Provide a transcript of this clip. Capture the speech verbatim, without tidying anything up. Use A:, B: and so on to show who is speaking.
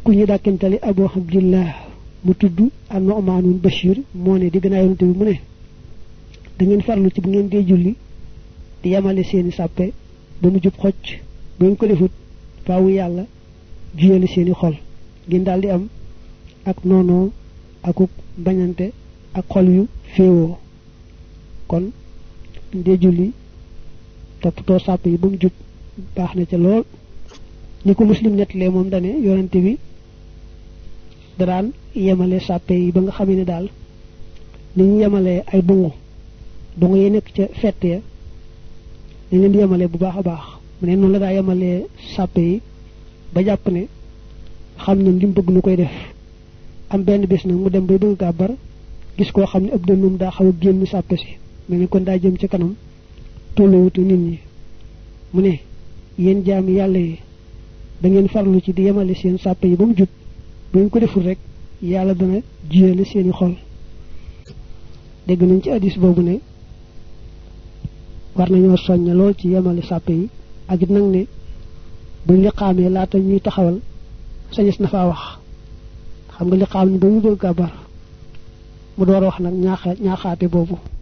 A: ku ñu dàkkantali Abu Abdillah mu tudd an-Nu'man Bashir moo ne di gën a yonante bi mu ne da ngeen farlu ci bu ngeen dee julli di yamale seeni sàppe ba mu jub xocc bu ngeen ko defut faawu yàlla juyale seeni xol ngeen daal di am ak noonoo akuk bañante ak xol yu féewoo kon dee julli toppatoo sàppe yi ba mu jub baax na ca lool ni ko Muslim nettalee moom dane yonante bi daraan yemale sàppe yi ba nga xam ne daal ni ñu yemalee ay dungu dungu yi nekk ca fett ya dañ leen di yemale bu baax a baax mu ne noonu la daa yemalee sàppe yi ba jàpp ne xam ne li mu bëgg nu koy def am benn bés nag mu dem bay bëgg gàbbar gis koo xam ne ëpp dënnum daa xaw a génn sàppe si mel ni kon daa jëm ca kanam tolluwutu nit ñi mu ne yéen jaami yàlla yi da ngeen farlu ci di yemale seen sàppe yi ba mu jub bu ngeen ko deful rek yàlla dana jiyale seeni xol dégg nañ ci hadis boobu ne war nañoo soñña lool ci yemale sàppe yi ak it nag ne buñ liqaamee laata ñuy taxawal sañes na faa wax xam nga liqaam ni ba mu bëgg kàbbar mu door a wax nag ñaaxa ñaaxaate boobu